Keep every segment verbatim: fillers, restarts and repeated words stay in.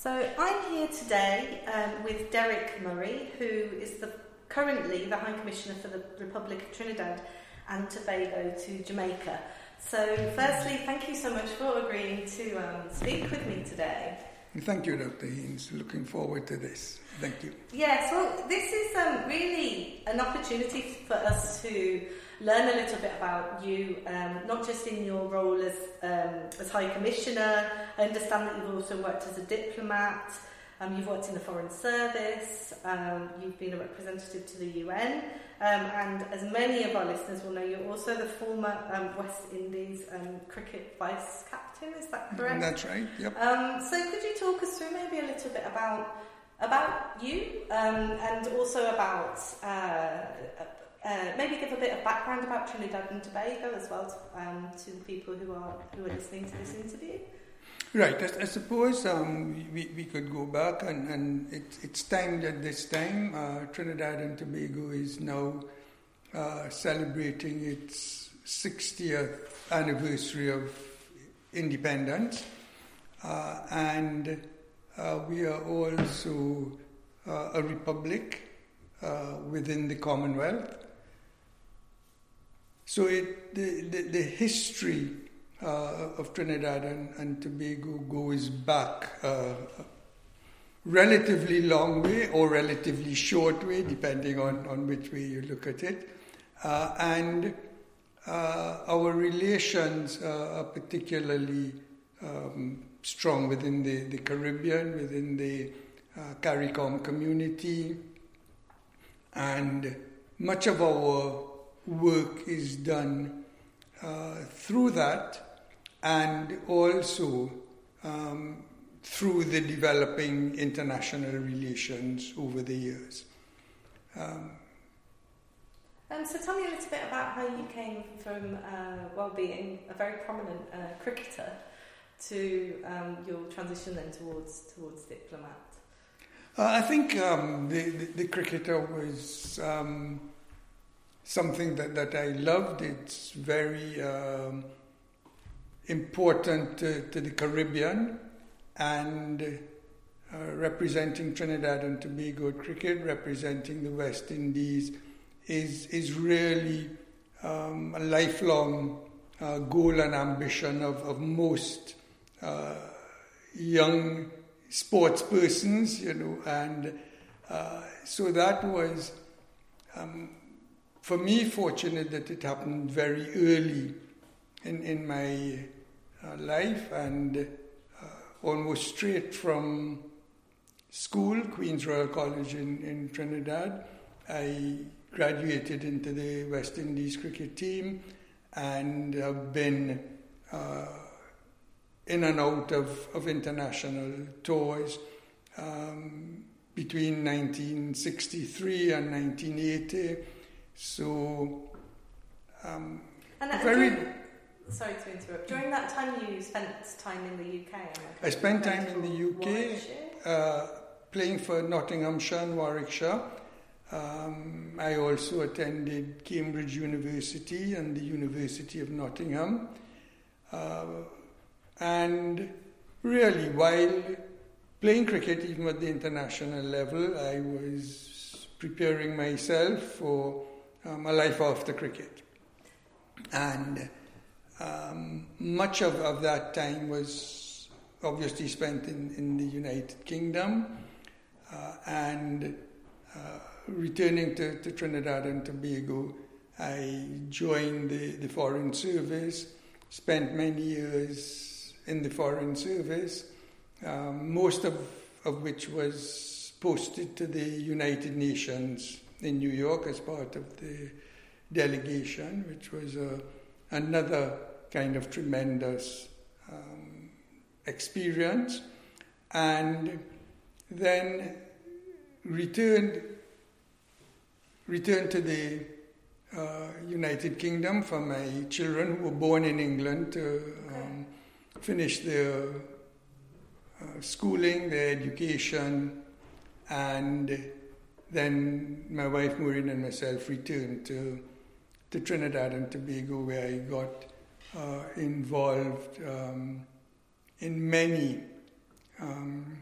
So I'm here today um, with Derek Murray, who is the, currently the High Commissioner for the Republic of Trinidad and Tobago to Jamaica. So firstly, thank you so much for agreeing to um, speak with me today. Thank you, Doctor Haynes. Looking forward to this. Thank you. Yes, well, this is um, really an opportunity for us to learn a little bit about you, um, not just in your role as um, as High Commissioner. I understand that you've also worked as a diplomat, um, you've worked in the Foreign Service, um, you've been a representative to the U N, um, and as many of our listeners will know, you're also the former um, West Indies um, cricket vice captain, is that correct? That's right, yep. Um, so could you talk us through maybe a little bit about about you um, and also about uh, Uh, maybe give a bit of background about Trinidad and Tobago as well to, um, to the people who are who are listening to this interview. Right, I, I suppose um, we, we could go back and, and it, it's timed at this time. Uh, Trinidad and Tobago is now uh, celebrating its sixtieth anniversary of independence, uh, and uh, we are also uh, a republic uh, within the Commonwealth. So it, the, the, the history uh, of Trinidad and, and Tobago goes back uh, a relatively long way or relatively short way, depending on, on which way you look at it. Uh, and uh, our relations uh, are particularly um, strong within the, the Caribbean, within the uh, CARICOM community, and much of our work is done uh, through that, and also um, through the developing international relations over the years. Um, um, so tell me a little bit about how you came from, uh, well, being a very prominent uh, cricketer to um, your transition then towards towards diplomat. Uh, I think um, the, the, the cricketer was Um, something that, that I loved. It's very um, important to, to the Caribbean, and uh, representing Trinidad and Tobago cricket, representing the West Indies, is is really um, a lifelong uh, goal and ambition of, of most uh, young sports persons, you know, and uh, so that was um, for me, fortunate that it happened very early in, in my uh, life, and uh, almost straight from school, Queen's Royal College in, in Trinidad. I graduated into the West Indies cricket team and have been uh, in and out of, of international tours um, between nineteen sixty-three and nineteen eighty. So, um, and, and very. During, sorry to interrupt. During that time, you spent time in the U K. I spent time in the U K, uh, playing for Nottinghamshire and Warwickshire. Um, I also attended Cambridge University and the University of Nottingham. Uh, and really, while playing cricket, even at the international level, I was preparing myself for Um, a life after cricket. And um, much of, of that time was obviously spent in, in the United Kingdom, uh, and uh, returning to, to Trinidad and Tobago, I joined the, the Foreign Service, spent many years in the Foreign Service, um, most of, of which was posted to the United Nations in New York as part of the delegation, which was uh, another kind of tremendous um, experience, and then returned returned to the uh, United Kingdom for my children who were born in England to um, finish their uh, schooling, their education, and then my wife Maureen and myself returned to to Trinidad and Tobago, where I got uh, involved um, in many um,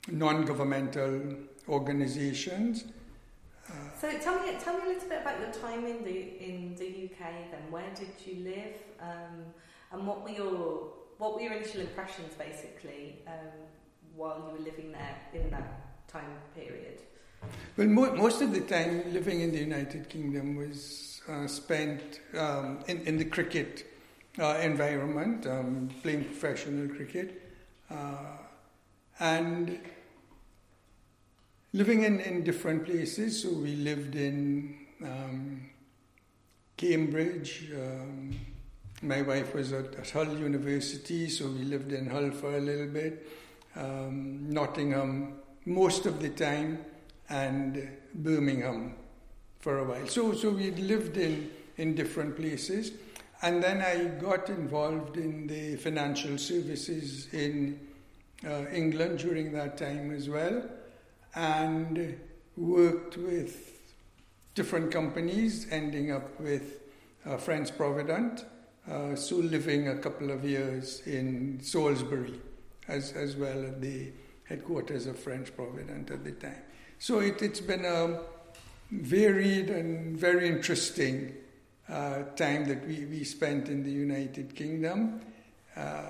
non-governmental organizations. Uh, so tell me, tell me a little bit about your time in the in the U K. Then, where did you live, um, and what were your what were your initial impressions, basically, um, while you were living there in that time period? Well, mo- most of the time living in the United Kingdom was uh, spent um, in in the cricket uh, environment, um, playing professional cricket, uh, and living in, in different places. So we lived in um, Cambridge. Um, my wife was at, at Hull University, so we lived in Hull for a little bit. Um, Nottingham most of the time, and Birmingham for a while. So so we lived in, in different places. And then I got involved in the financial services in uh, England during that time as well, and worked with different companies, ending up with uh, French Provident, uh, so living a couple of years in Salisbury as, as well at the headquarters of French Provident at the time. So it, it's been a varied and very interesting uh, time that we, we spent in the United Kingdom. Uh,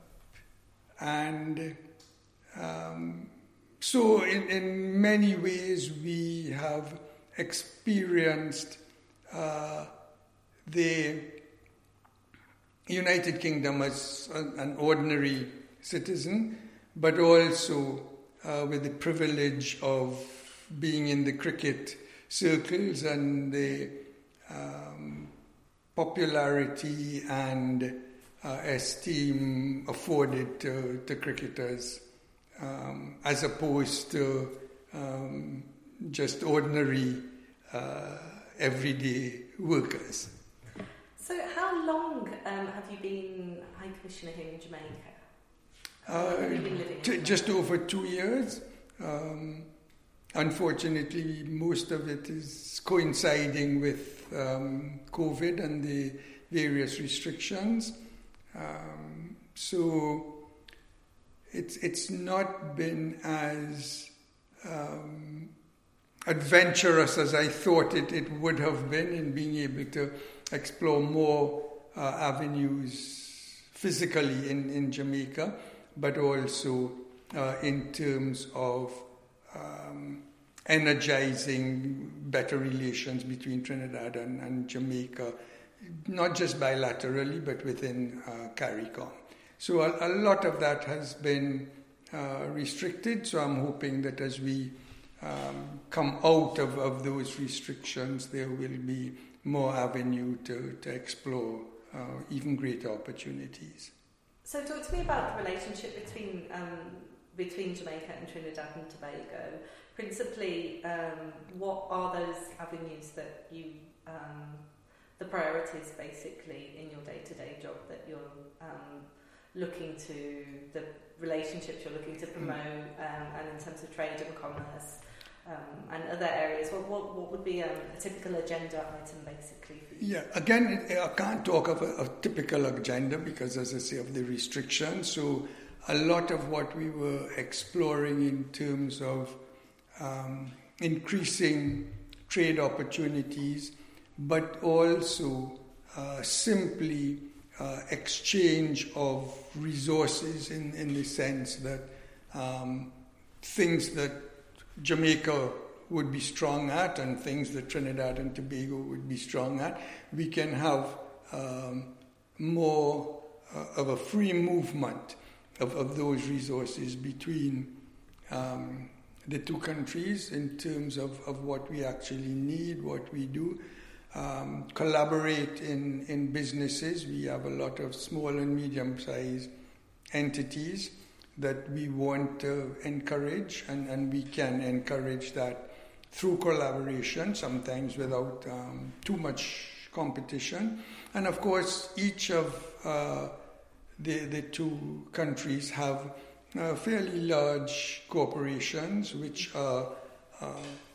and um, So in, in many ways we have experienced uh, the United Kingdom as an, an ordinary citizen, but also uh, with the privilege of being in the cricket circles and the um, popularity and uh, esteem afforded to, to cricketers. Um, as opposed to um, just ordinary, uh, everyday workers. So how long um, have you been High Commissioner here in Jamaica? Uh, have you been living in t- just over two years. Um, unfortunately, most of it is coinciding with um, COVID and the various restrictions. Um, so... It's it's not been as um, adventurous as I thought it, it would have been in being able to explore more uh, avenues physically in, in Jamaica, but also uh, in terms of um, energizing better relations between Trinidad and, and Jamaica, not just bilaterally, but within uh, CARICOM. So a, a lot of that has been uh, restricted, so I'm hoping that as we um, come out of, of those restrictions, there will be more avenue to, to explore uh, even greater opportunities. So talk to me about the relationship between um, between Jamaica and Trinidad and Tobago. Principally, um, what are those avenues that you, um, the priorities basically in your day-to-day job that you're um, looking to, the relationships you're looking to promote, um, and in terms of trade and commerce um, and other areas, what, what, what would be a, a typical agenda item basically for you? Yeah, again, I can't talk of a, a typical agenda because, as I say, of the restrictions. So a lot of what we were exploring in terms of um, increasing trade opportunities, but also uh, simply Uh, exchange of resources in, in the sense that um, things that Jamaica would be strong at and things that Trinidad and Tobago would be strong at, we can have um, more uh, of a free movement of, of those resources between um, the two countries in terms of, of what we actually need, what we do. Um, collaborate in, in businesses. We have a lot of small and medium-sized entities that we want to encourage, and, and we can encourage that through collaboration, sometimes without um, too much competition. And of course, each of uh, the, the two countries have uh, fairly large corporations which are uh,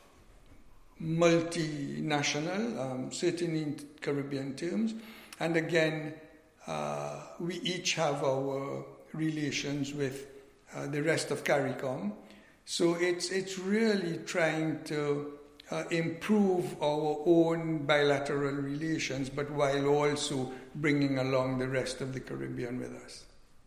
multinational, um, certainly in Caribbean terms. And again, uh, we each have our relations with uh, the rest of CARICOM. So it's it's really trying to uh, improve our own bilateral relations, but while also bringing along the rest of the Caribbean with us.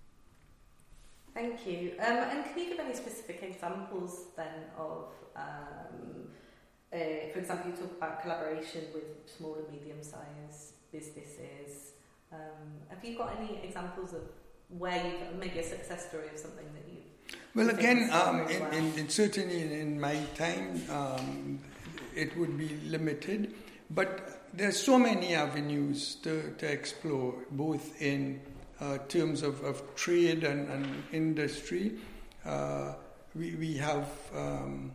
Thank you. Um, and can you give any specific examples then of, um, uh, for example, you talk about collaboration with small and medium-sized businesses. Um, have you got any examples of where you've, maybe a success story of something that you've... Well, again, um, in, well? in, in, certainly in, in my time, um, it would be limited, but there's so many avenues to, to explore, both in uh, terms of, of trade and, and industry. Uh, we, we have um,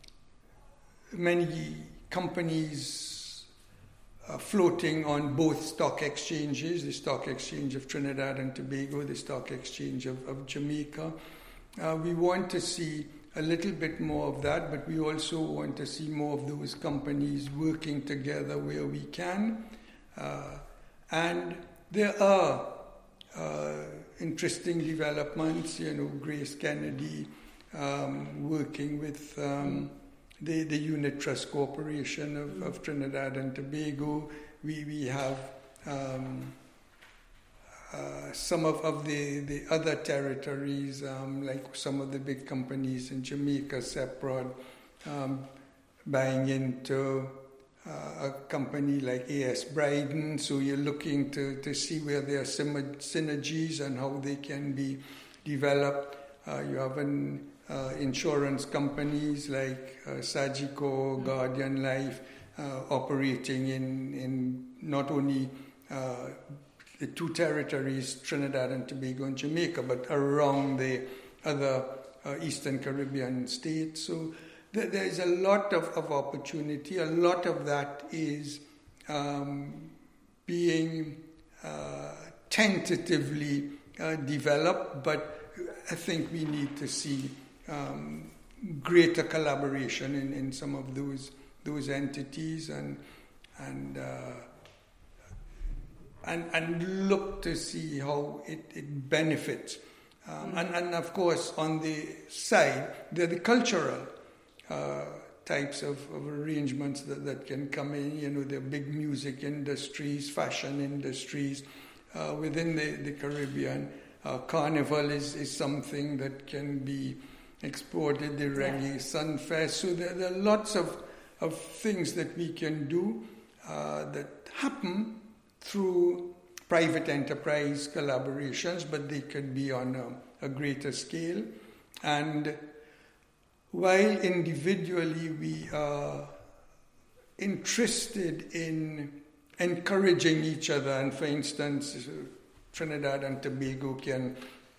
many companies uh, floating on both stock exchanges, the Stock Exchange of Trinidad and Tobago, the Stock Exchange of, of Jamaica. Uh, we want to see a little bit more of that, but we also want to see more of those companies working together where we can. Uh, and there are uh, interesting developments, you know, Grace Kennedy um, working with um, the, the Unit Trust Corporation of, of Trinidad and Tobago. We, we have um, Uh, some of, of the, the other territories, um, like some of the big companies in Jamaica, Seprod, um, buying into uh, a company like A S Bryden. So you're looking to, to see where there are synergies and how they can be developed. Uh, you have an, uh, insurance companies like uh, Sagicor, mm-hmm. Guardian Life, uh, operating in, in not only uh, the two territories, Trinidad and Tobago and Jamaica, but around the other uh, Eastern Caribbean states. So th- there is a lot of, of opportunity. A lot of that is um, being uh, tentatively uh, developed, but I think we need to see um, greater collaboration in, in some of those those entities and and. Uh, And, and look to see how it, it benefits. Um, mm-hmm. and, and of course, on the side, there are the cultural uh, types of, of arrangements that, that can come in. You know, there are big music industries, fashion industries uh, within the, the Caribbean. Uh, Carnival is, is something that can be exported, the Reggae yeah. Sunfest. So there, there are lots of, of things that we can do uh, that happen through private enterprise collaborations, but they could be on a, a greater scale. And while individually we are interested in encouraging each other, and for instance, Trinidad and Tobago can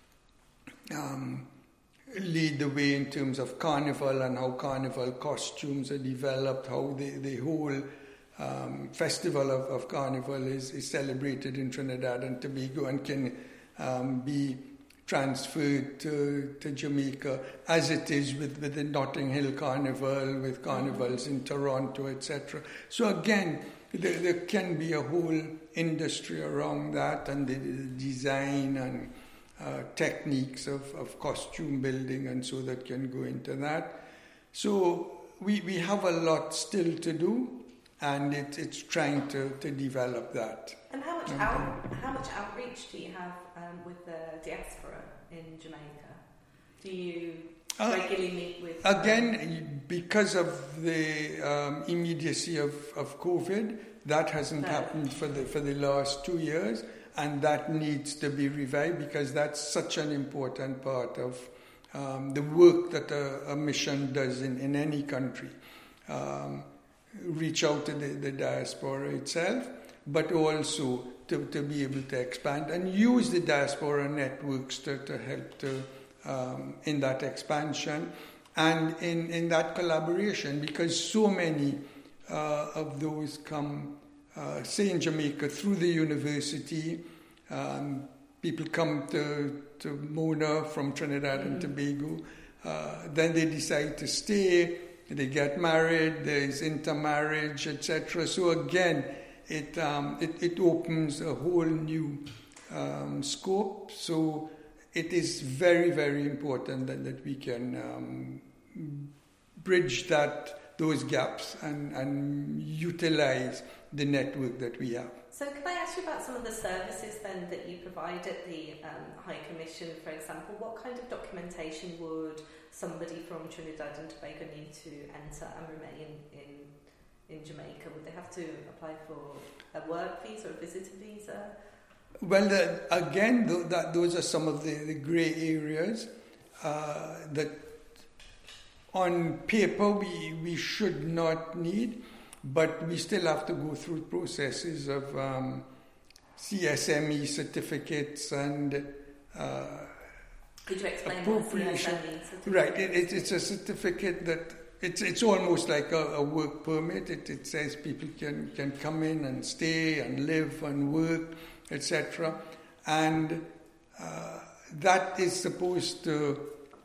um, lead the way in terms of carnival and how carnival costumes are developed, how the, the whole Um, festival of, of Carnival is, is celebrated in Trinidad and Tobago and can um, be transferred to, to Jamaica, as it is with, with the Notting Hill Carnival, with carnivals in Toronto, et cetera. So again, there, there can be a whole industry around that, and the, the design and uh, techniques of, of costume building, and so that can go into that. So we, we have a lot still to do. And it, it's trying to, to develop that. And how much out, how much outreach do you have um, with the diaspora in Jamaica? Do you uh, regularly meet with... Again, um, because of the um, immediacy of, of COVID, that hasn't no. happened for the for the last two years, and that needs to be revived because that's such an important part of um, the work that a, a mission does in, in any country. Um, reach out to the, the diaspora itself, but also to, to be able to expand and use the diaspora networks to, to help to um, in that expansion and in, in that collaboration, because so many uh, of those come, uh, say in Jamaica, through the university. Um, people come to, to Mona from Trinidad mm-hmm. and Tobago, uh, then they decide to stay. They get married, there is intermarriage, et cetera. So again, it, um, it it opens a whole new um, scope. So it is very, very important that, that we can um, bridge that those gaps and, and utilize the network that we have. So can I ask you about some of the services then that you provide at the um, High Commission, for example? What kind of documentation would somebody from Trinidad and Tobago need to enter and remain in, in Jamaica? Would they have to apply for a work visa or a visitor visa? Well, the, again, th- that, those are some of the, the grey areas uh, that on paper we, we should not need, but we still have to go through processes of um, C S M E certificates and uh, Could you explain what C S M E certificate? Right, it, it, it's a certificate that it's it's almost like a, a work permit. It, it says people can, can come in and stay and live and work, et cetera. And uh, that is supposed to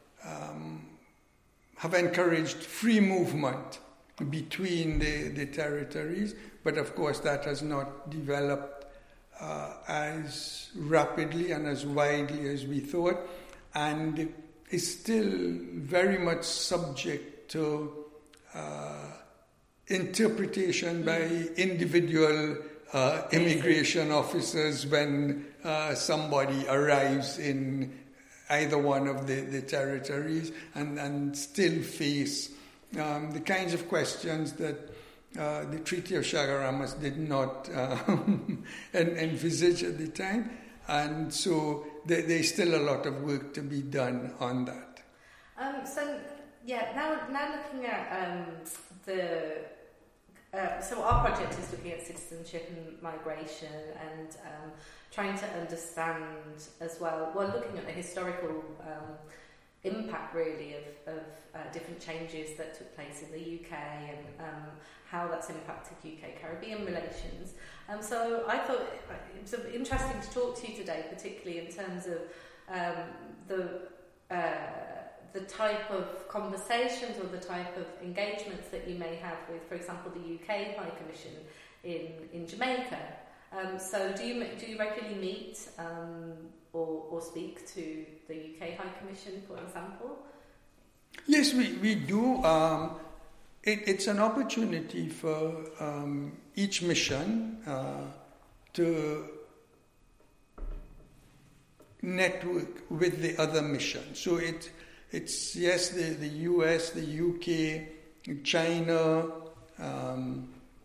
um, have encouraged free movement between the, the territories, but of course that has not developed uh, as rapidly and as widely as we thought, and is still very much subject to uh, interpretation by individual uh, immigration officers when uh, somebody arrives in either one of the, the territories, and, and still face um, the kinds of questions that uh, the Treaty of Chaguaramas did not uh, envisage at the time. And so there, there's still a lot of work to be done on that. Um, so, yeah, now now looking at um, the... Uh, so our project is looking at citizenship and migration and um, trying to understand as well, well, looking at the historical um, impact really of, of uh, different changes that took place in the U K and um, how that's impacted U K-Caribbean relations. Um, so I thought it was interesting to talk to you today, particularly in terms of um, the uh, the type of conversations or the type of engagements that you may have with, for example, the U K High Commission in, in Jamaica. Um, so do you do you regularly meet um, or, or speak to the U K High Commission, for example? Yes, we, we do. Um, it, it's an opportunity for um, each mission uh, to network with the other mission. So it it's, yes, the, the U S, the U K, China, um,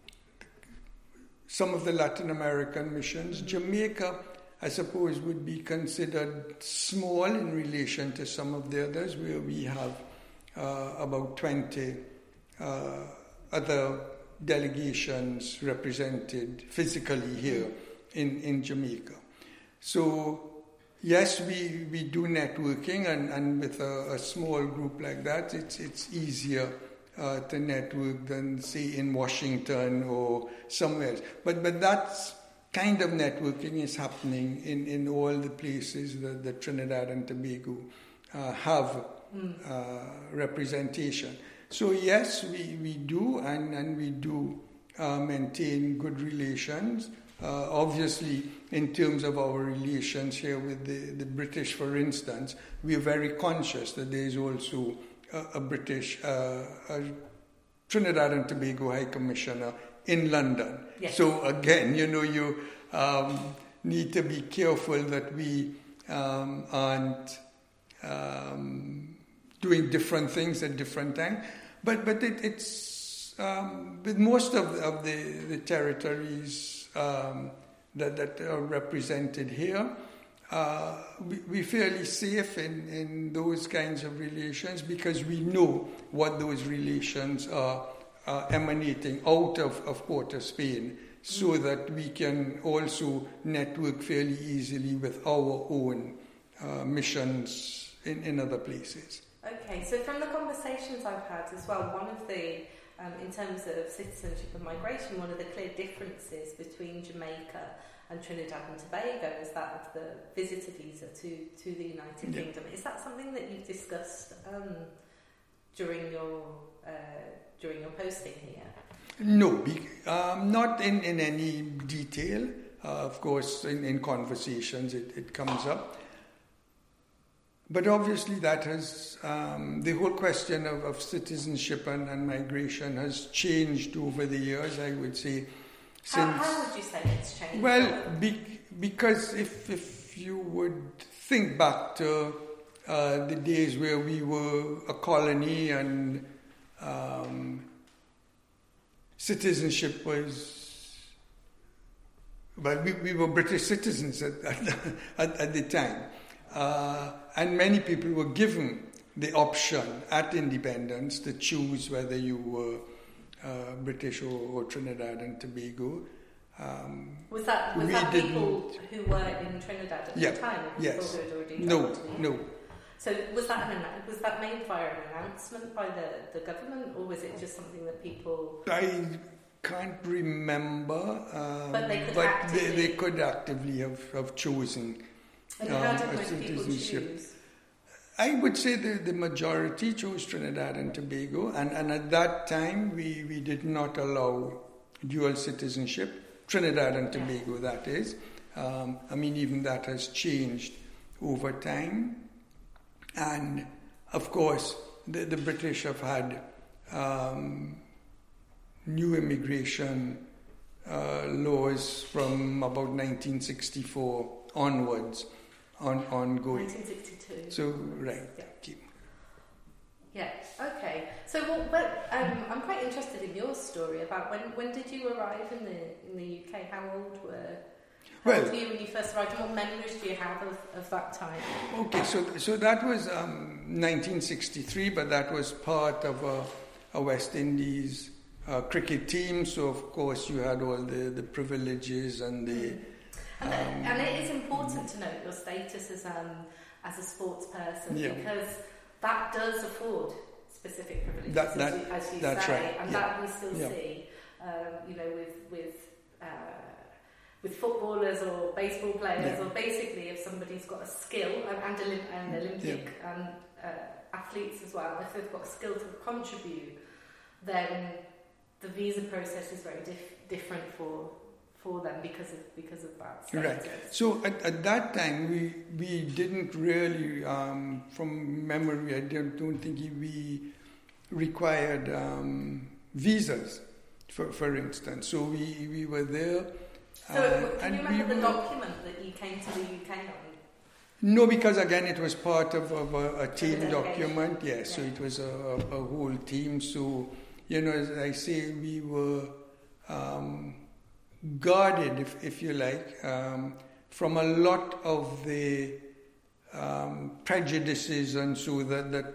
some of the Latin American missions. Mm-hmm. Jamaica, I suppose, would be considered small in relation to some of the others, where we have uh, about twenty uh, other delegations represented physically here in, in Jamaica. So, yes, we, we do networking, and, and with a, a small group like that, it's it's easier uh, to network than, say, in Washington or somewhere else. But but that's kind of networking is happening in, in all the places that, that Trinidad and Tobago uh, have mm. uh, representation. So yes, we, we do, and, and we do uh, maintain good relations. Uh, obviously, in terms of our relations here with the, the British, for instance, we are very conscious that there is also a, a British, uh, a Trinidad and Tobago High Commissioner in London. Yes. So again, you know, you um, need to be careful that we um, aren't um, doing different things at different times. But but it, it's um, with most of, of the, the territories Um, that, that are represented here, uh, we, we're fairly safe in, in those kinds of relations because we know what those relations are uh, emanating out of, of Port of Spain, so mm-hmm. that we can also network fairly easily with our own uh, missions in, in other places. Okay, so from the conversations I've had as well, one of the Um, in terms of citizenship and migration, one of the clear differences between Jamaica and Trinidad and Tobago is that of the visitor visa to, to the United yeah. Kingdom. Is that something that you've discussed um, during your uh, during your posting here? No, um, not in, in any detail. Uh, of course, in, in conversations it, it comes up. but obviously that has, um, the whole question of, of citizenship and, and migration has changed over the years, I would say. Since, how, how would you say it's changed? Well, be, because if, if you would think back to uh, the days where we were a colony and um, citizenship was, well, we, we were British citizens at, at, at the time. Uh, and many people were given the option at independence to choose whether you were uh, British or, or Trinidad and Tobago. Um, was that, was that people who were in Trinidad at yeah, the time? Yes. Who had already no, no. So was that an, was that made via an announcement by the, the government, or was it just something that people... I can't remember, um, but they could but actively... they, they could actively have, have chosen and um, how did a most people citizenship. choose? I would say the, the majority chose Trinidad and Tobago, and, and at that time we, we did not allow dual citizenship, Trinidad and Tobago, yeah. that is. Um, I mean, even that has changed over time. And, of course, the, the British have had um, new immigration uh, laws from about nineteen sixty-four onwards, on, ongoing. nineteen sixty-two. So, right. Yeah. Keep. Yeah, okay. So, well, but, um, I'm quite interested in your story about when, when did you arrive in the, in the U K? How old were How well, old were you when you first arrived, and what memories do you have of, of that time? Okay, so so that was um, nineteen sixty-three, but that was part of a, a West Indies uh, cricket team. So of course you had all the, the privileges and the. Mm. And, um, and it is important to note your status as um as a sports person, yeah. because that does afford specific privileges, that, that, as you, as you that's say, right. and yeah. that we still yeah. see, um, you know, with with. Uh, with footballers or baseball players, yeah. or basically if somebody's got a skill, and, and, Olymp- and Olympic yeah. um, uh, athletes as well, if they've got a skill to contribute, then the visa process is very dif- different for for them because of because of that status. Right. So at, at that time, we we didn't really, um, from memory, I don't, don't think we required um, visas, for for instance. So we, we were there. So, Uh, can you remember the document that you came to the U K on? No, because again, it was part of, of a, a team the document. Yes, yeah, yeah. So it was a, a, a whole team. So, you know, as I say, we were um, guarded, if, if you like, um, from a lot of the um, prejudices and so that, that,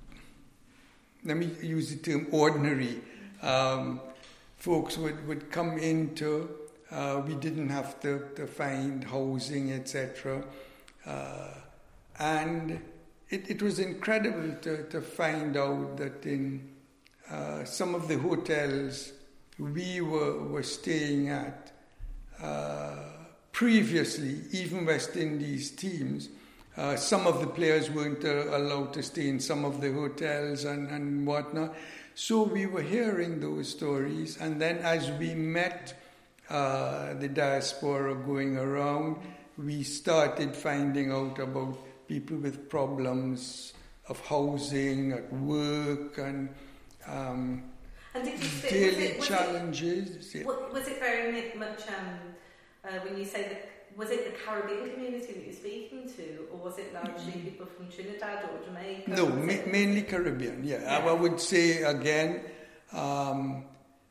let me use the term ordinary, um, folks would, would come into. Uh, we didn't have to, to find housing, et cetera. Uh, and it, it was incredible to, to find out that in uh, some of the hotels we were, were staying at uh, previously, even West Indies teams, uh, some of the players weren't uh, allowed to stay in some of the hotels and, and whatnot. So we were hearing those stories, and then as we met Uh, the diaspora going around, we started finding out about people with problems of housing, at work, and, um, and did you fit, daily was it, was challenges. It, yeah. Was it very much, um, uh, when you say that, was it the Caribbean community that you're speaking to, or was it largely mm-hmm. people from Trinidad or Jamaica? No, ma- mainly Caribbean, yeah. yeah. I, I would say, again, um,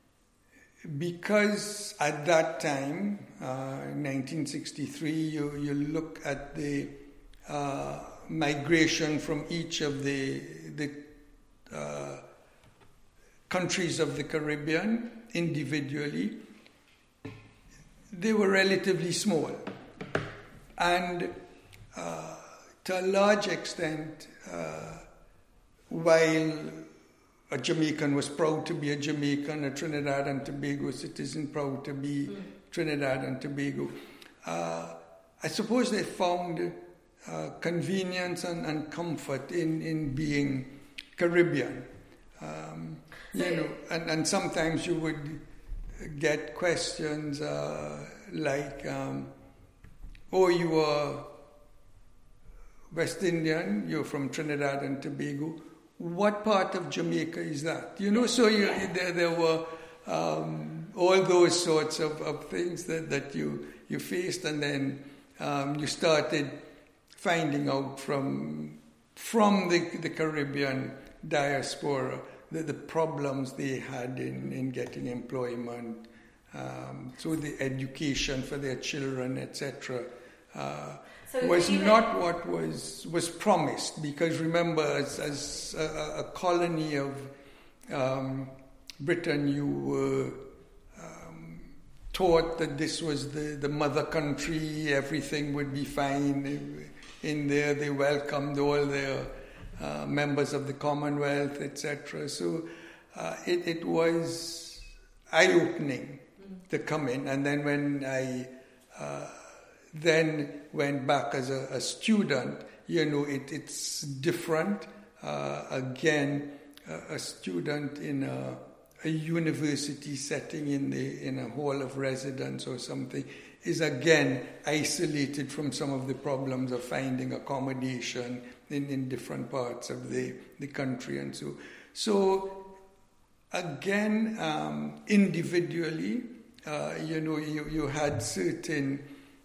because at that time, uh, nineteen sixty-three, you, you look at the uh, migration from each of the, the uh, countries of the Caribbean individually, they were relatively small. And uh, to a large extent, uh, while a Jamaican was proud to be a Jamaican, a Trinidad and Tobago citizen proud to be mm. Trinidad and Tobago. Uh, I suppose they found uh, convenience and, and comfort in, in being Caribbean. Um, you know, and, and sometimes you would get questions uh, like, um, oh, you are West Indian, you're from Trinidad and Tobago. What part of Jamaica is that? You know, so you, there, there were um, all those sorts of, of things that, that you, you faced, and then um, you started finding out from, from the, the Caribbean diaspora the, the problems they had in, in getting employment, um, so the education for their children, et cetera, uh, so was not what was was promised. Because remember, as, as a, a colony of um, Britain, you were um, taught that this was the, the mother country, everything would be fine. In there, they welcomed all their uh, members of the Commonwealth, et cetera. So uh, it, it was eye-opening mm. to come in. And then when I uh, then went back as a, a student, you know, it, it's different. Uh, again, a, a student in a, a university setting in the in a hall of residence or something is again isolated from some of the problems of finding accommodation in, in different parts of the, the country. And so, so again, um, individually, uh, you know, you, you had certain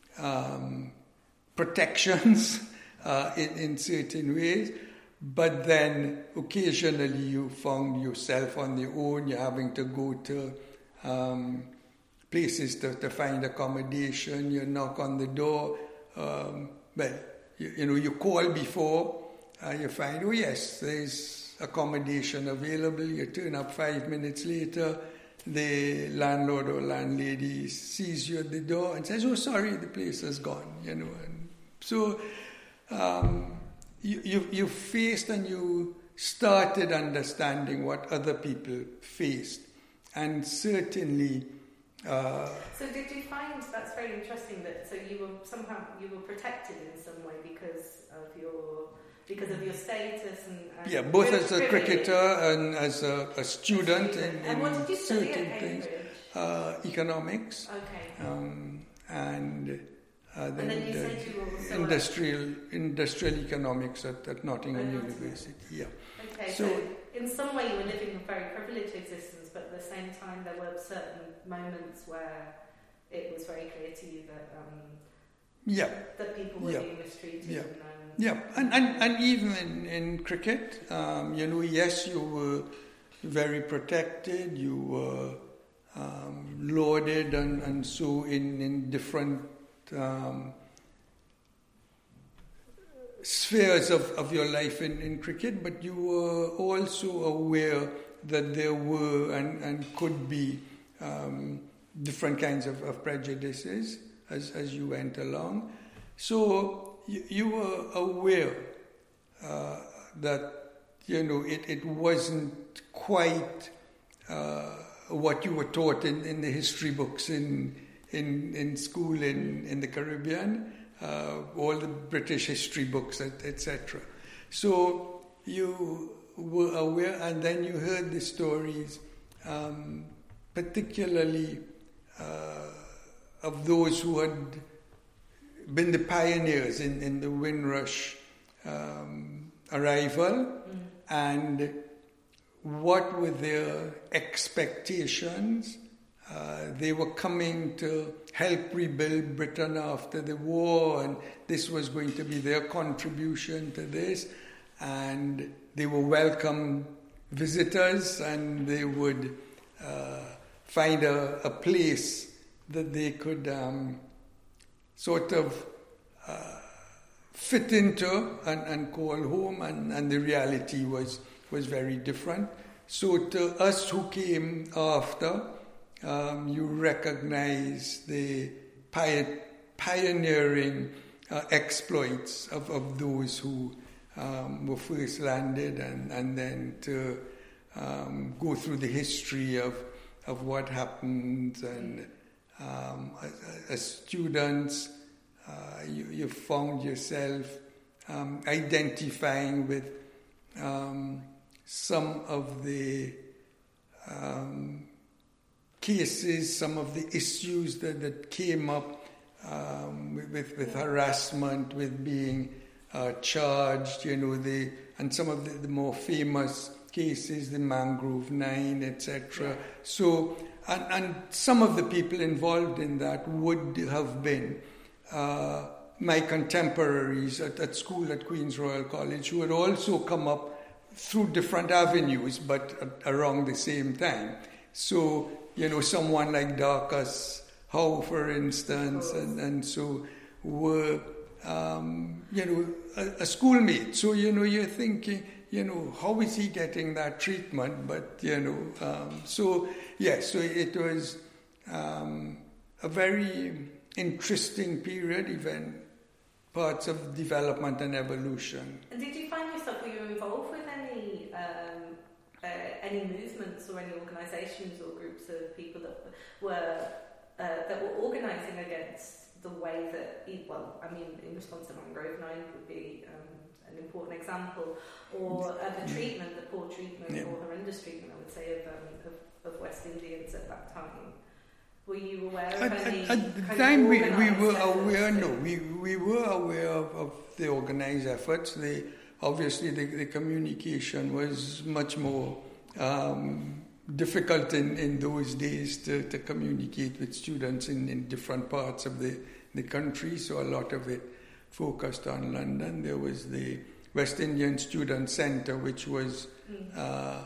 um, protections uh, in, in certain ways, but then occasionally you found yourself on your own. You're having to go to um, places to, to find accommodation. You knock on the door. Um, well, you, you know, you call before. Uh, you find, oh yes, there's accommodation available. You turn up five minutes later. The landlord or landlady sees you at the door and says, oh, sorry, the place is gone. You know, and so um, you, you you faced and you started understanding what other people faced, and certainly. Uh, so did you find that's very interesting that so you were somehow you were protected in some way because of your because of your status and, and yeah, both as a cricketer and as a, a student, a student. in, in and what did you study certain at things, uh, economics, okay, um, and, uh, and then you said you were also industrial industrial economics at, at Nottingham oh, University. Yeah. Okay, so, so in some way you were living a very privileged existence, but at the same time there were certain moments where it was very clear to you that um, yeah that people were yeah. being mistreated. Yeah. And, um, yeah, and, and, and even in, in cricket, um, you know, yes, you were very protected, you were um, lauded and, and so in, in different um, spheres of, of your life in, in cricket, but you were also aware that there were and, and could be um, different kinds of, of prejudices as, as you went along. So you, you were aware uh, that, you know, it, it wasn't quite uh, what you were taught in, in the history books in in, in school in, in the Caribbean, uh, all the British history books, et cetera. So you were aware, and then you heard the stories, um, particularly uh, of those who had been the pioneers in, in the Windrush um, arrival, mm. and what were their expectations. Uh, they were coming to help rebuild Britain after the war, and this was going to be their contribution to this, and they were welcome visitors, and they would uh, find a, a place that they could um, sort of uh, fit into and, and call home, and, and the reality was, was very different. So to us who came after, um, you recognize the pi- pioneering uh, exploits of, of those who um, were first landed, and, and then to um, go through the history of, of what happened. And um, as, as students, uh, you, you found yourself um, identifying with um, some of the um, cases, some of the issues that, that came up um, with, with harassment, with being uh, charged, you know, the, and some of the, the more famous cases, the Mangrove Nine, et cetera. So, and, and some of the people involved in that would have been uh, my contemporaries at, at school at Queen's Royal College, who had also come up through different avenues, but at, around the same time. So, you know, someone like Darcus Howe, for instance, and, and so were, um, you know, a, a schoolmate. So, you know, you're thinking, you know, how is he getting that treatment? But, you know, um, so, yes, so it was um, a very interesting period, even parts of development and evolution. And did you find yourself, were you involved with any um, uh, any movements or any organisations or groups of people that were uh, that were organising against the way that, well, I mean, in response to Mangrove Nine would be um, an important example, or uh, the treatment, the poor treatment yeah. or horrendous treatment, I would say, of, um, of, of West Indians at that time? Were you aware of at, any? At, at the time, we, we were aware. No, we we were aware of, of the organised efforts. The obviously the, the communication was much more um, difficult in, in those days to, to communicate with students in, in different parts of the, the country. So a lot of it focused on London. There was the West Indian Student Centre, which was mm. uh,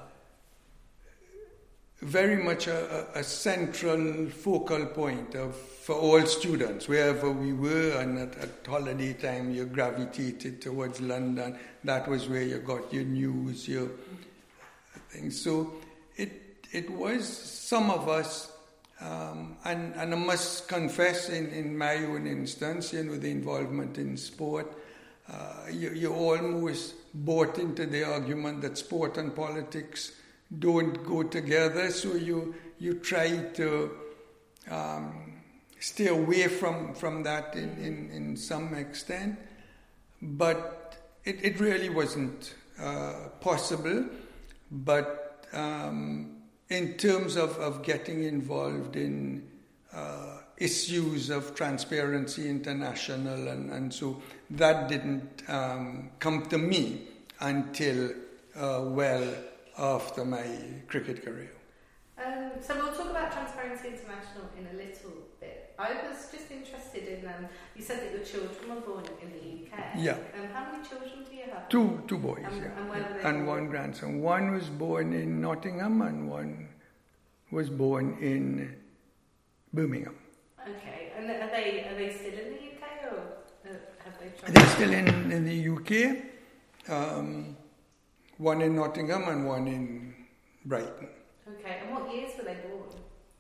very much a, a central focal point of for all students, wherever we were, and at, at holiday time you gravitated towards London. That was where you got your news, your things. So it it was some of us, um, and, and I must confess in, in my own instance, you know, the involvement in sport, uh, you, you almost bought into the argument that sport and politics don't go together, so you you try to um, stay away from, from that in, in, in some extent, but it, it really wasn't uh, possible. But um, in terms of, of getting involved in uh, issues of Transparency International and, and so, that didn't um, come to me until uh, well after my cricket career. Um, so we'll talk about Transparency International in a little bit. I was just interested in, um, you said that your children were born in the U K. Yeah. Um, how many children do you have? Two two boys, and, yeah. And, where were they and born? one grandson. One was born in Nottingham and one was born in Birmingham. Okay. And are they are they still in the U K, or uh, have they tried? They're still in, in the U K. Um, One in Nottingham and one in Brighton. Okay, and what years were they born?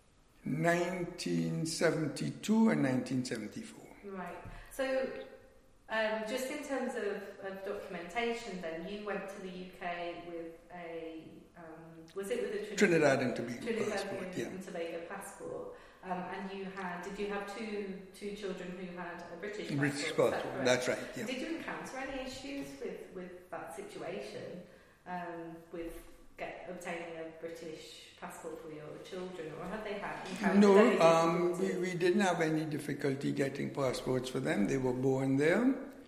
nineteen seventy-two and nineteen seventy-four. Right. So, um, just in terms of, of documentation, then you went to the U K with a um, was it with a Trinidad, Trinidad and Tobago Trinidad passport? and, Yeah. and Tobago passport. Um, and you had, did you have two two children who had a British passport? British passport. That's right. Yeah. Did you encounter any issues with, with that situation? Um, with get, obtaining a British passport for your children, or have they had? No, um, we, we didn't have any difficulty getting passports for them. They were born there.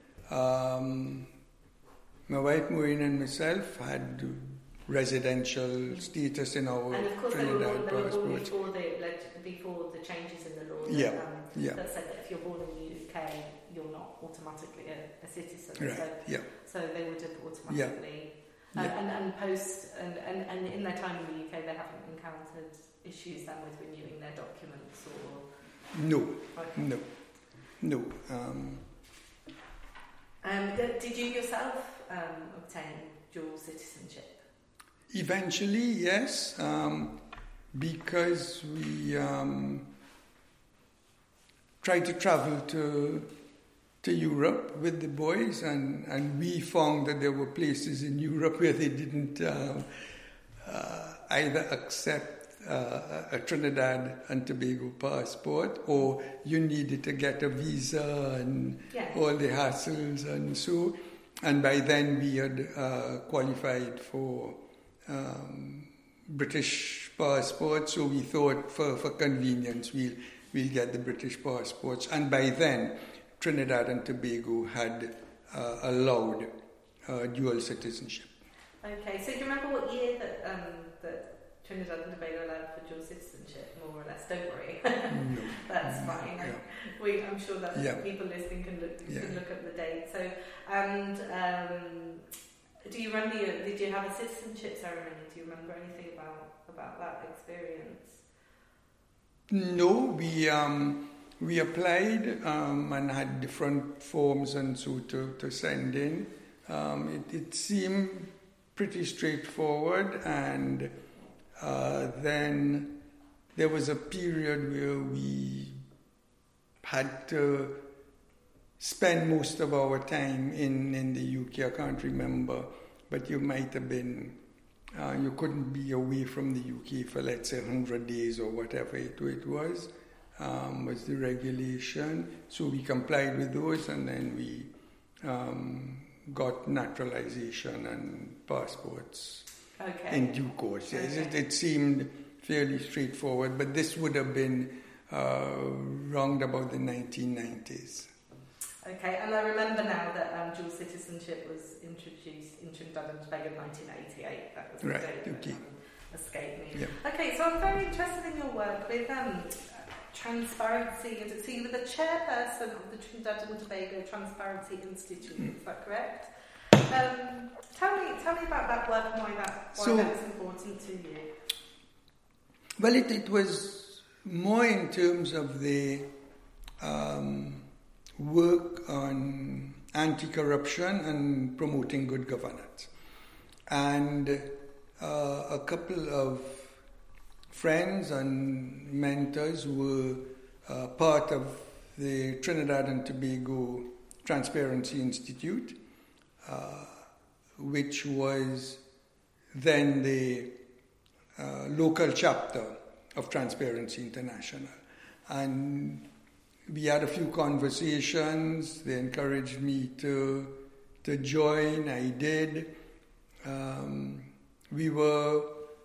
Um, my wife Maureen and myself had residential status in our and of course Trinidad they were born, they were born passports. before the before the changes in the law. Yeah, that, um, yeah. that said that if you're born in the U K, you're not automatically a, a citizen. Right. So, yeah. so they would have automatically. Yeah. Uh, yeah. and, and post and, and, and in their time in the U K, they haven't encountered issues then with renewing their documents, or no, okay. no, no. Um, um, did you yourself um, obtain dual citizenship? Eventually, yes, um, because we um, tried to travel to. to Europe with the boys, and, and we found that there were places in Europe where they didn't uh, uh, either accept uh, a Trinidad and Tobago passport, or you needed to get a visa and yeah. all the hassles and so. And by then we had uh, qualified for um, British passports, so we thought for, for convenience we'll, we'll get the British passports. And by then Trinidad and Tobago had uh, allowed uh, dual citizenship. Okay, so do you remember what year that um, that Trinidad and Tobago allowed for dual citizenship, more or less? Don't worry, No. that's fine. Yeah. We, I'm sure that Yeah. people listening can look Yeah. can look at the date. So, and um, do you remember? Your, did you have a citizenship ceremony? Do you remember anything about about that experience? No, we um, we applied um, and had different forms and so to, to send in. Um, it, it seemed pretty straightforward, and uh, then there was a period where we had to spend most of our time in, in the U K. I can't remember, but you might have been, uh, you couldn't be away from the U K for, let's say, one hundred days or whatever it, it was, um, was the regulation. So we complied with those, and then we um, got naturalization and passports Okay. in due course. Yes, Okay. it, it seemed fairly straightforward, but this would have been uh, round about the nineteen nineties. Okay, and I remember now that um, dual citizenship was introduced in Trinidad and Tobago in nineteen eighty-eight. That was the Right, date okay. that um, escaped me. Yeah. Okay, so I'm very interested in your work with um, transparency. So you were the chairperson of the Trinidad and Tobago Transparency Institute. Mm. Is that correct? Um, tell me, tell me about that work and why that why So- that's important to you. Well, it, it was more in terms of the um, work on anti-corruption and promoting good governance. And uh, a couple of friends and mentors were uh, part of the Trinidad and Tobago Transparency Institute, uh, which was then the uh, local chapter of Transparency International. And we had a few conversations. They encouraged me to to join. I did. Um, we were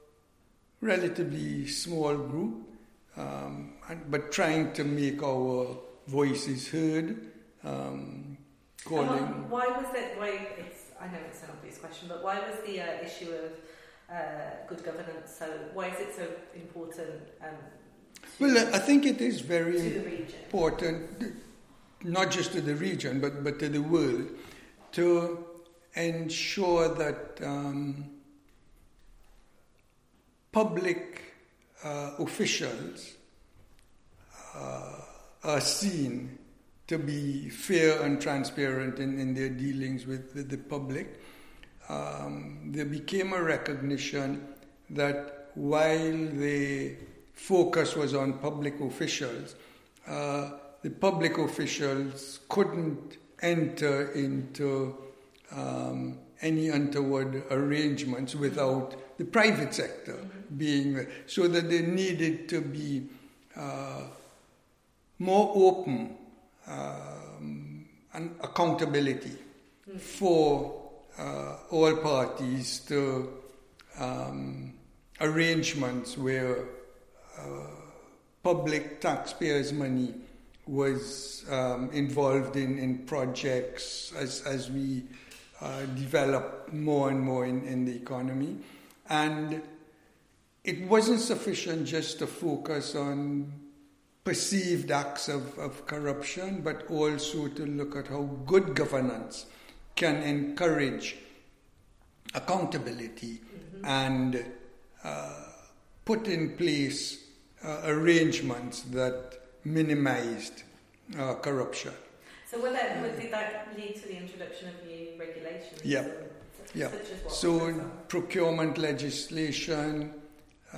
relatively small group, um, and, but trying to make our voices heard. Um, calling. And why, why was it? Why it's? I know it's an obvious question, but why was the uh, issue of uh, good governance so? Why is it so important? Um, Well, I think it is very to the region. important, not just to the region, but, but to the world, to ensure that um, public uh, officials uh, are seen to be fair and transparent in, in their dealings with, with the public. Um, there became a recognition that while the focus was on public officials, uh, the public officials couldn't enter into um, any untoward arrangements without the private sector mm-hmm. being there. So that they needed to be uh, more open um, and accountability mm-hmm. for uh, all parties to um, arrangements where Uh, public taxpayers' money was um, involved in, in projects as, as we uh, develop more and more in, in the economy. And it wasn't sufficient just to focus on perceived acts of, of corruption, but also to look at how good governance can encourage accountability mm-hmm. and uh, put in place uh, arrangements that minimized uh, corruption. So will that, would, did that lead to the introduction of new regulations? Yeah. And, yeah. Such as what? So procurement legislation, uh,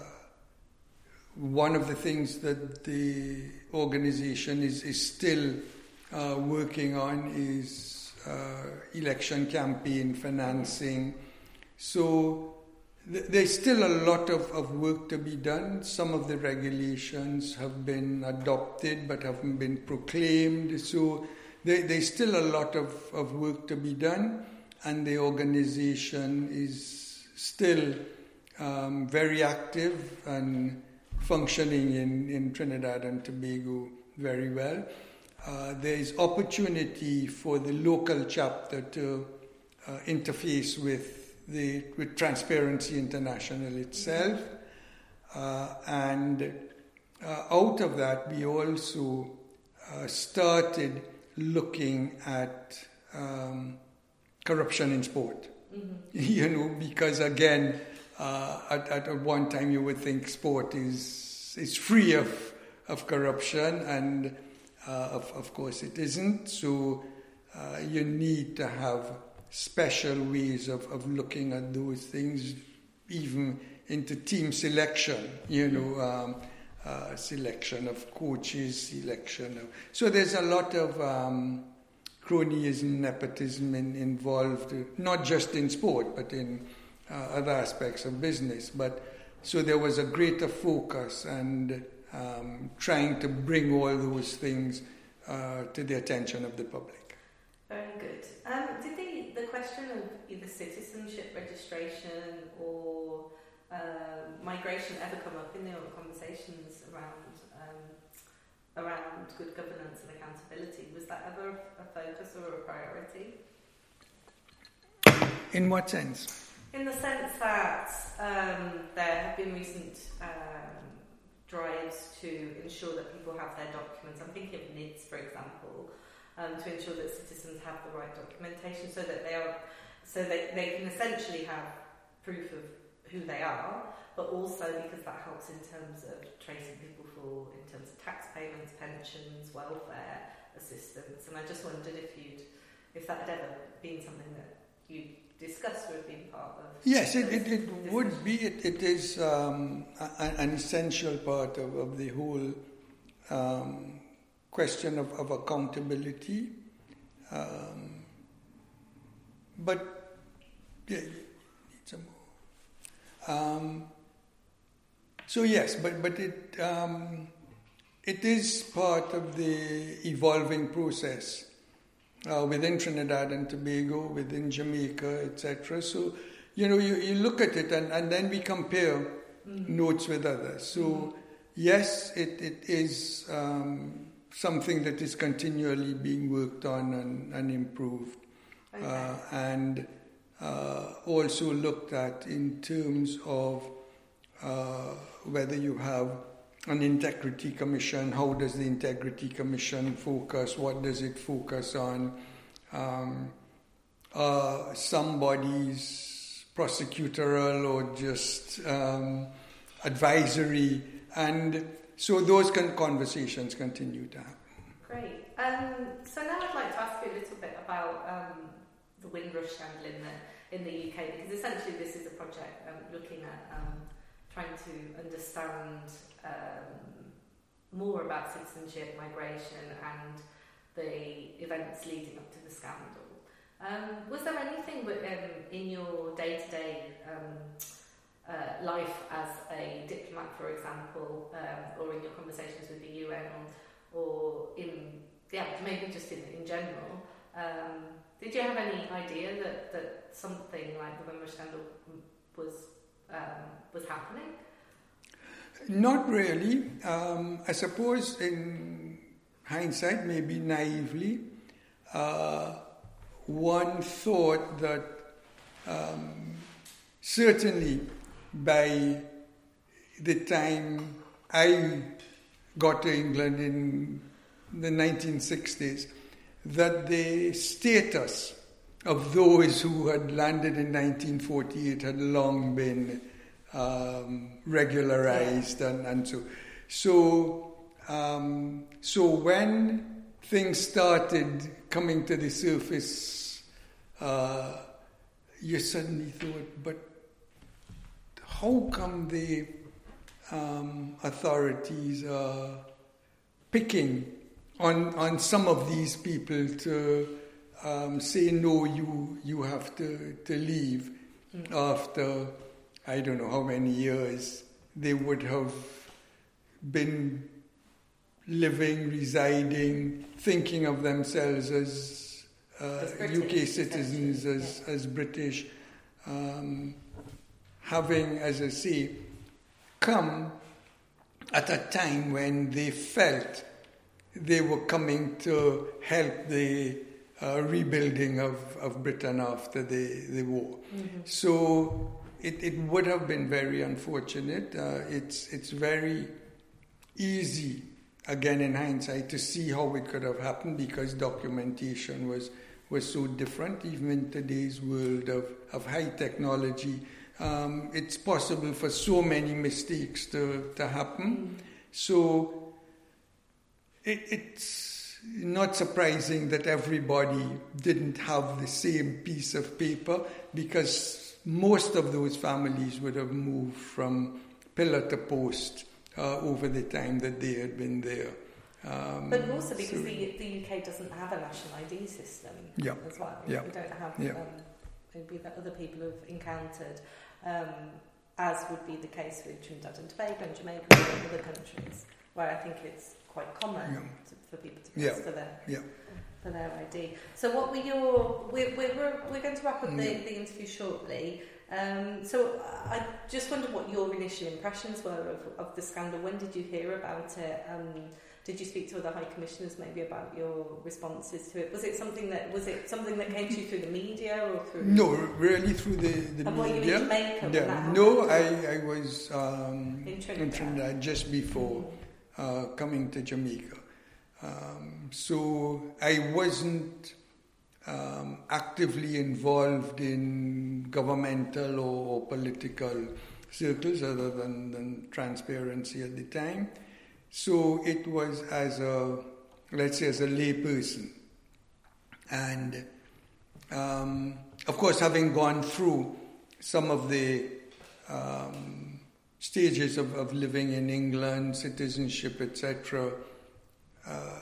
one of the things that the organization is, is still uh, working on is uh, election campaign financing. So th- there's still a lot of, of work to be done. Some of the regulations have been adopted but haven't been proclaimed. So there, there's still a lot of, of work to be done, and the organization is still um, very active and functioning in, in Trinidad and Tobago very well. uh, there is opportunity for the local chapter to uh, interface with the with Transparency International itself, uh, and uh, out of that we also uh, started looking at um, corruption in sport. Mm-hmm. You know, because again, uh, at, at one time you would think sport is is free of of corruption, and uh, of of course it isn't. So uh, you need to have special ways of, of looking at those things, even into team selection. You know, um, uh, selection of coaches, selection of. So there's a lot of um, cronyism, nepotism in, involved, not just in sport, but in uh, other aspects of business. But so there was a greater focus and um, trying to bring all those things uh, to the attention of the public. Very good. Um, did the, the question of either citizenship registration or uh, migration ever come up in your conversations around um, around good governance and accountability? Was that ever a focus or a priority? In what sense? In the sense that um, there have been recent um, drives to ensure that people have their documents. I'm thinking of N I D S, for example, um, to ensure that citizens have the right documentation, so that they are, so that they can essentially have proof of who they are, but also because that helps in terms of tracing people for, in terms of tax payments, pensions, welfare assistance. And I just wondered if you'd, if that had ever been something that you discussed or had been part of. Yes, it, it, it would be. It, it is um, a, an essential part of, of the whole um, question of, of accountability. Um, but yeah, you need some more. Um, so yes, but but it um, it is part of the evolving process uh, within Trinidad and Tobago, within Jamaica, et cetera. So you know, you, you look at it, and, and then we compare mm-hmm. notes with others. So mm-hmm. yes, it it is um, something that is continually being worked on and, and improved, okay. uh, and. Uh, also looked at in terms of uh, whether you have an integrity commission, how does the integrity commission focus, what does it focus on, um, uh, somebody's prosecutorial or just um, advisory, and so those can, conversations continue to happen. Great. Um, so now I'd like to ask you a little bit about um, the Windrush scandal in the in the U K, because essentially this is a project um, looking at um, trying to understand um, more about citizenship, migration, and the events leading up to the scandal. Um, was there anything with, um, in your day-to-day um, uh, life as a diplomat, for example, um, or in your conversations with the U N, or, or in yeah, maybe just in in general? Um, Did you have any idea that, that something like the Windrush scandal was um, was happening? Not really. Um, I suppose in hindsight, maybe naively, uh, one thought that um, certainly by the time I got to England in the nineteen sixties, that the status of those who had landed in nineteen forty-eight had long been um, regularized, yeah. and, and so so um, so when things started coming to the surface, uh, you suddenly thought, but how come the um, authorities are picking on on some of these people to um, say, no, you you have to, to leave mm. after, I don't know how many years they would have been living, residing, thinking of themselves as, uh, as U K citizens, as, yeah. as British, um, having, as I say, come at a time when they felt they were coming to help the uh, rebuilding of, of Britain after the, the war. Mm-hmm. So it, it would have been very unfortunate. Uh, it's it's very easy, again in hindsight, to see how it could have happened because documentation was, was so different. Even in today's world of, of high technology, um, it's possible for so many mistakes to, to happen. Mm. So it, it's not surprising that everybody didn't have the same piece of paper because most of those families would have moved from pillar to post uh, over the time that they had been there. Um, but also because so, the, the U K doesn't have a national I D system yeah, as well. Yeah, we don't have yeah. um, maybe that other people have encountered, um, as would be the case with Trinidad and Tobago and Jamaica and other countries, where I think it's quite common yeah. to, for people to yeah. post for their yeah. for their I D. So what were your... We're, we're, we're going to wrap up mm. the, the interview shortly. Um, so I just wondered what your initial impressions were of, of the scandal. When did you hear about it? Um, did you speak to other High Commissioners maybe about your responses to it? Was it something that was it something that came to you through the media or through? No, really through the, the and media. Were you in Jamaica? Yeah. No, I, I was um, in, Trinidad. in Trinidad just before mm. uh, coming to Jamaica. Um, so I wasn't um, actively involved in governmental or, or political circles other than, than Transparency at the time. So it was as a, let's say, as a lay person. And um, of course, having gone through some of the um, stages of, of living in England, citizenship, et cetera, Uh,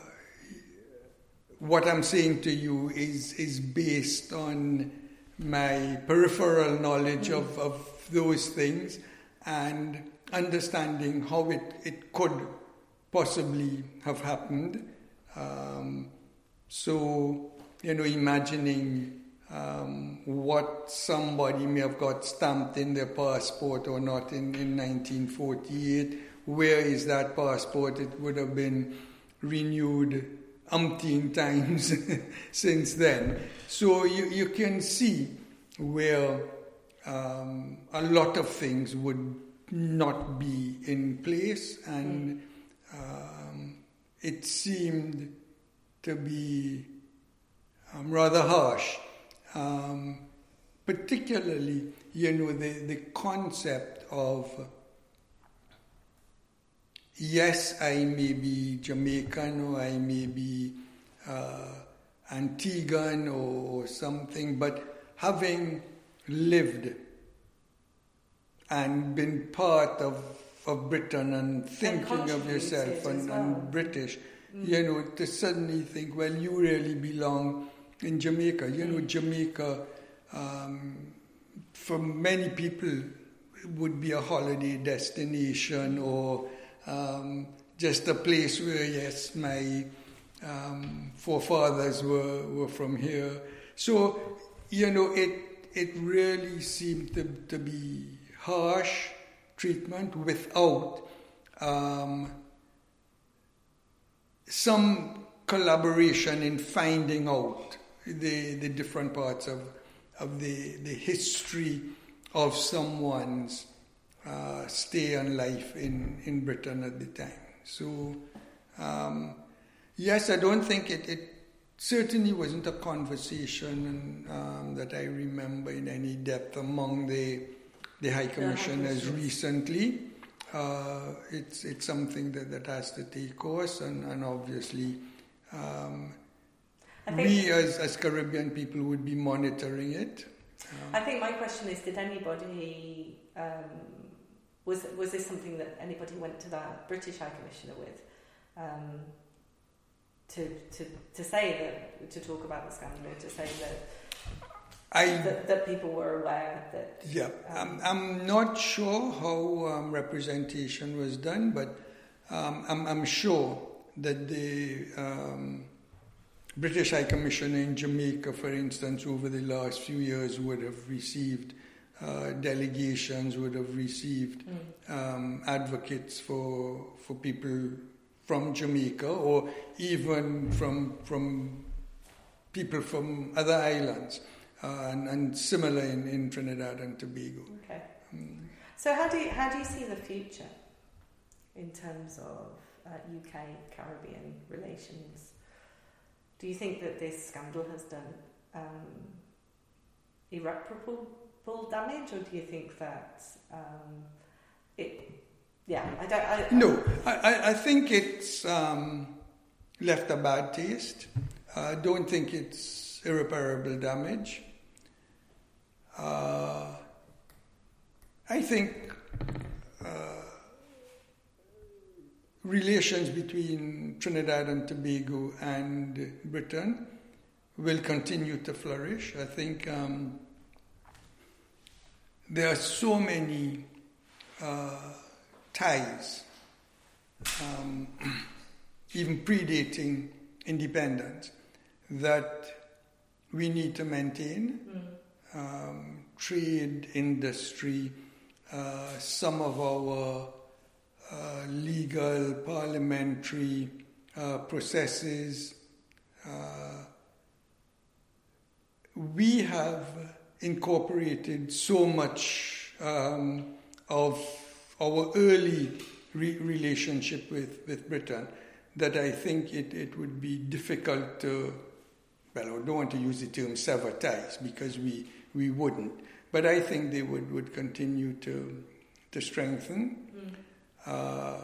what I'm saying to you is is based on my peripheral knowledge mm. of, of those things and understanding how it, it could possibly have happened. Um, so, you know, imagining um, what somebody may have got stamped in their passport or not in, in nineteen forty-eight, where is that passport? It would have been renewed umpteen times since then. So you, you can see where um, a lot of things would not be in place, and um, it seemed to be um, rather harsh. Um, particularly, you know, the, the concept of yes, I may be Jamaican or I may be uh, Antiguan or something, but having lived and been part of, of Britain and thinking and of yourself and, well. and British, mm. you know, to suddenly think, well, you really belong in Jamaica. You mm. know, Jamaica, um, for many people, would be a holiday destination or Um, just a place where, yes, my um, forefathers were, were from here. So, you know, it it really seemed to, to be harsh treatment without um, some collaboration in finding out the, the different parts of, of the, the history of someone's Uh, stay and life in, in Britain at the time. So, um, yes, I don't think it, it certainly wasn't a conversation um, that I remember in any depth among the, the High Commissioners recently. Uh, it's it's something that, that has to take course, and, and obviously um, we as, as Caribbean people would be monitoring it. Um, I think my question is, did anybody... Um, Was was this something that anybody went to that British High Commissioner with um, to to to say that, to talk about the scandal, to say that I, that, that people were aware that? Yeah, um, I'm I'm not sure how um, representation was done, but um, I'm I'm sure that the um, British High Commissioner in Jamaica, for instance, over the last few years would have received. Uh, delegations would have received mm. um, advocates for for people from Jamaica, or even from from people from other islands, uh, and, and similar in, in Trinidad and Tobago. Okay. Mm. So how do you, how do you see the future in terms of uh, U K Caribbean relations? Do you think that this scandal has done um, irreparable damage, or do you think that um, it? Yeah, I don't. I, no, I, I think it's um, left a bad taste. I uh, don't think it's irreparable damage. Uh, I think uh, relations between Trinidad and Tobago and Britain will continue to flourish. I think um, there are so many uh, ties, um, even predating independence, that we need to maintain. Mm. Um, trade, industry, uh, some of our uh, legal, parliamentary uh, processes. Uh, we have incorporated so much um, of our early re- relationship with, with Britain that I think it, it would be difficult to, well, I don't want to use the term sever ties, because we, we wouldn't, but I think they would, would continue to to strengthen, mm. uh,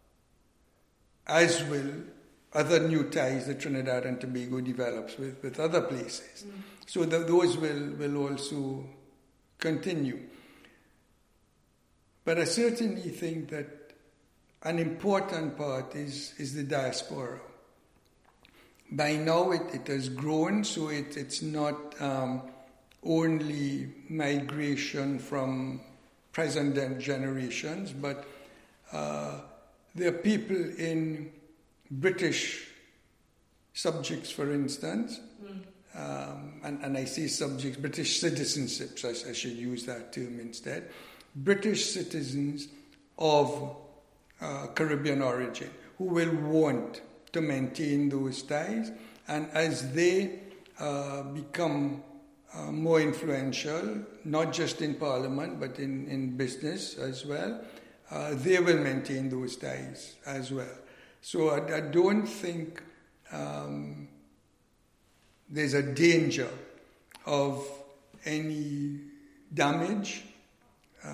as will other new ties that Trinidad and Tobago develops with, with other places. Mm. So the, those will, will also continue. But I certainly think that an important part is, is the diaspora. By now it, it has grown, so it, it's not um, only migration from present generations, but uh, there are people in British subjects, for instance, mm. um, and, and I say subjects, British citizenships, I, I should use that term instead, British citizens of uh, Caribbean origin who will want to maintain those ties, and as they uh, become uh, more influential, not just in Parliament but in, in business as well, uh, they will maintain those ties as well. So I, I don't think um, there's a danger of any damage. Uh,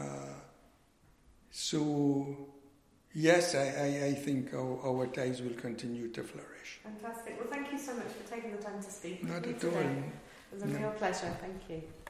so yes, I, I, I think our, our ties will continue to flourish. Fantastic. Well, thank you so much for taking the time to speak. Not at all. It was a no. real pleasure. Thank you.